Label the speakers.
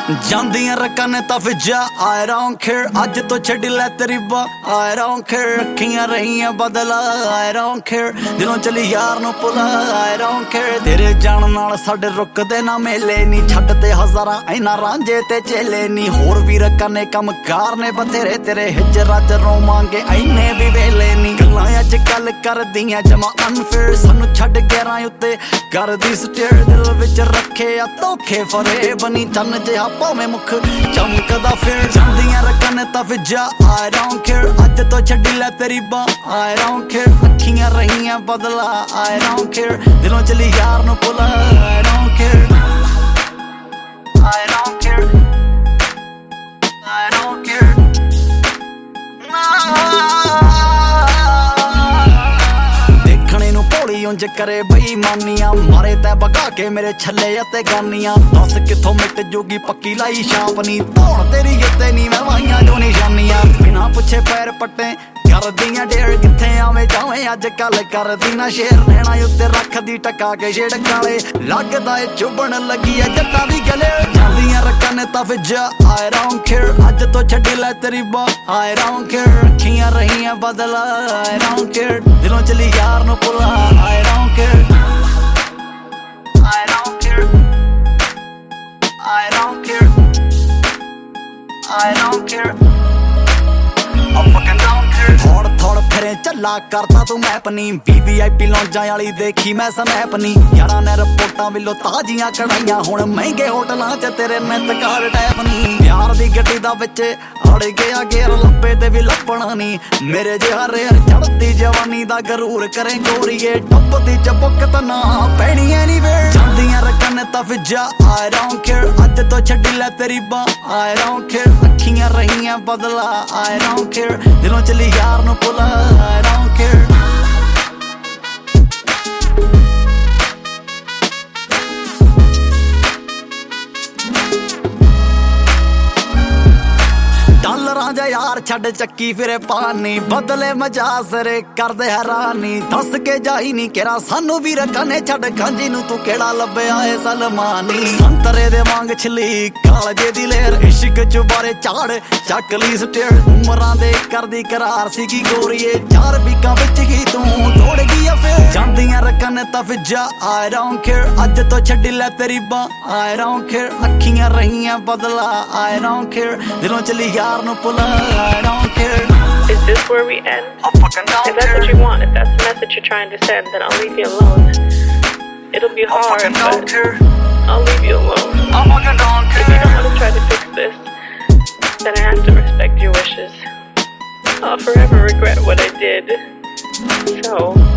Speaker 1: ਜਾਂਦੀਆਂ ਰਕਾਂ ਨੇ ਤਾਂ ਫਿਜਾ I don't care ਅੱਜ ਤੋਂ ਛੱਡ ਲੈ ਤੇਰੀ ਬਾ I don't care ਅੱਖੀਆਂ ਰਹੀਆਂ ਬਦਲਾ I don't care ਦਿਲੋਂ ਚਲੀ ਯਾਰ ਨੂੰ ਭੁਲਾ I don't care ਤੇਰੇ ਜਾਣ ਨਾਲ ਸਾਡੇ ਰੁਕਦੇ ਨਾ ਮੇਲੇ ਨੀ ਛੱਡ ਤੇ ਹਜ਼ਾਰਾਂ ਇਹਨਾਂ ਰਾਂਝੇ ਤੇ ਚੇਲੇ ਨੀ ਹੋਰ ਵੀ ਰਕਾਂ ਨੇ ਕੰਮ ਕਾਰ ਨੇ ਬਥੇਰੇ ਤੇਰੇ ਹਿਜਰਾਂ ਚ ਰੋਵਾਂਗੇ ਐਨੇ ਵੀ ਵੇਲੇ ਨੀ ਗੱਲਾਂ ਅੱਜ ਕੱਲ ਕਰਦੀਆਂ ਜਮਾ ਅਨਫੇਅਰ ਸਾਨੂੰ ਛੱਡ ਗੈਰਾਂ ਉੱਤੇ ਕਰਦੀ ਸਟੇਅਰ ਦਿਲ ਵਿੱਚ ਰੱਖੇ ਆ ਧੋਖੇ ਫਰੇ ਬਣੀ ਚੰਨ ਜਿਹਾ ਭਾਵੇਂ ਮੁੱਖ ਚਮਕਦਾ ਫਿਰ ਜਾਂਦੀਆਂ ਰਕਾਂ ਨੇ ਤਾਂ ਫਿਜਾ I don't care ਅੱਜ ਤੋਂ ਛੱਡੀ ਲੈ ਤੇਰੀ ਬਾਂ I don't care ਅੱਖੀਆਂ ਰਹੀਆਂ ਬਦਲਾ I don't care ਦਿਲੋਂ ਚਲੀ ਯਾਰ ਨੂੰ ਭੁਲਾ I don't care I don't care I don't care ਦੇਖਣੇ ਨੂੰ ਭੋਲੀ ਉਂਝ ਕਰੇ ਬੇਈਮਾਨੀਆਂ ਮਾਰੇ ਤੈ ਬਗਾ ਕੇ ਮੇਰੇ ਛੱਲੇ ਅਤੇ ਗਾਨੀਆਂ ਦੱਸ ਕਿੱਥੋਂ ਮਿਟ ਜੂਗੀ ਪੱਕੀ ਲਾਈ ਛਾਪ ਨੀ ਧੌਣ ਤੇਰੀ ਉੱਤੇ ਨੀ ਮੈਂ ਵਾਈਆਂ ਜੋ ਨਿਸ਼ਾਨੀਆਂ ਬਿਨਾਂ ਪੁੱਛੇ ਪੈਰ ਪੱਟੇ ਕਰਦੀਆਂ ਢੇਰ ਕਿੱਥੇ ਆਵੇਂ ਜਾਵੇਂ ਅੱਜ ਕੱਲ ਕਰਦੀ ਨਾ ਸ਼ੇਰ ਨੈਣਾ ਉੱਤੇ ਰੱਖਦੀ ਟਕਾ ਕੇ ਛੇੜ ਕਾਲੇ ਲੱਗਦਾ ਏ ਚੁੱਭਣ ਲੱਗੀ ਐ ਜੱਟਾਂ ਦੀ ਗਲੇ ਜਾਂਦੀਆਂ ਰਕਾਂ ਨੇ ਤਾਂ ਫਿਜਾ I don't care ਅੱਜ ਤੋਂ ਛੱਡੀ ਲੈ ਤੇਰੀ ਬਾ I don't care ਅੱਖੀਆਂ ਰਹੀਆਂ ਬਦਲਾ I don't care ਦਿਲੋਂ ਚਲੀ ਯਾਰ ਨੂੰ ਭੁਲਾ I don't care I don't care I don't care I don't care I fucking don't care ਥੋੜ ਫਿਰੇ ਚੱਲਾ ਕਰਦਾ ਤੂੰ ਮੈਪ ਨੀ VVIP ਲੌਂਜਾਂ ਵਾਲੀ ਦੇਖੀ ਮੈਂ ਸਨੈਪ ਨੀ ਯਾਰਾਂ ਨੇ ਰਿਪੋਰਟਾਂ ਵਿੱਚੋਂ ਤਾਜ਼ੀਆਂ ਕਢਾਈਆਂ ਹੁਣ ਮਹਿੰਗੇ ਹੋਟਲਾਂ 'ਚ ਤੇਰੇ ਨਿੱਤ ਕਾਰ ਟੈਪ ਨੀ ਪਿਆਰ ਦੀ ਗੱਡੀ ਦਾ ਵਿੱਚ ਅੜ ਗਿਆ ਗੇਰ ਲੱਭੇ ਤੇ ਵੀ ਲੱਭਣਾ ਨੀ ਮੇਰੇ ਜਿਹਾ ਰੇਰ ਚੜਦੀ ਜਵਾਨੀ ਦਾ ਗਰੂਰ ਕਰੇ ਗੋਰੀਏ ਟੱਪਦੀ ਚਬੁੱਕ ਤਾਂ ਨਾ ਪੈਣੀਆਂ ਨੀ ਵੇ ਜਾਂਦੀਆਂ ਰਕਾਂ ਨੇ ਤਾਂ ਫਿਜਾ I don't care ਅੱਜ ਤੋਂ ਛੱਡੀ ਲੈ ਤੇਰੀ ਬਾਂ I don't care ਅੱਖੀਆਂ ਰਹੀਆਂ ਬਦਲਾ I don't care ਦਿਲੋਂ ਚਲੀ ਯਾਰ ਨੂੰ ਭੁਲਾ I don't care ਡਾਲਰਾਂ ਜਾ ਯਾਰ ਛੱਡ ਚੱਕੀ ਫਿਰੇ ਪਾਨੀ ਬਦਲੇ ਮਜਾਸਰੇ ਕਰਦੇ ਹੈਰਾਨੀ ਦੱਸ ਕੇ ਜਾਈ ਨੀ ਕਿਹੜਾ ਸਾਨੂੰ ਵੀ ਰਕਾਂ ਨੇ ਛੱਡ ਖਾਂਜੀ ਨੂੰ ਤੂੰ ਕਿਹੜਾ ਲੱਭਿਆ ਏ ਸਲਮਾਨੀ ਸੰਤਰੇ ਦੇ ਵਾਂਗ ਛਲੀ ਕਾਲਜੇ ਦੀ ਲੇਰ ਇਸ਼ਕ ਚ ਬਾਰੇ ਝਾੜ ਚੱਕ ਲਈ ਸਟੇਅਰ ਉਮਰਾਂ ਦੇ ਕਰਦੀ ਕਰਾਰ ਸੀਗੀ ਗੋਰੀਏ ਚਾਰ ਵੀਕਾਂ ਵਿੱਚ ਹੀ ਤੂੰ ਤੋੜ ਗਈ ਆ ਫਿਰ ਜਾਂਦੀਆਂ ਰਕਾਂ ਨੇ ਤਾਂ ਫਿਜਾ I don't care ਅੱਜ ਤੋਂ ਛੱਡੀ ਲੈ ਤੇਰੀ ਬਾਂ I don't care ਅੱਖੀਆਂ ਰਹੀਆਂ ਬਦਲਾ I don't care ਦਿਲੋਂ ਚਲੀ ਯਾਰ ਨੂੰ ਭੁਲਾ I don't care
Speaker 2: Is this where we end?
Speaker 1: I fucking don't care.
Speaker 2: If that's what you want, if that's the message you're trying to send, then I'll leave you alone. It'll be hard,
Speaker 1: I fucking don't
Speaker 2: but
Speaker 1: care.
Speaker 2: I'll leave you alone.
Speaker 1: I fucking don't care.
Speaker 2: If you don't want to try to fix this, then I have to respect your wishes. I'll forever regret what I did. So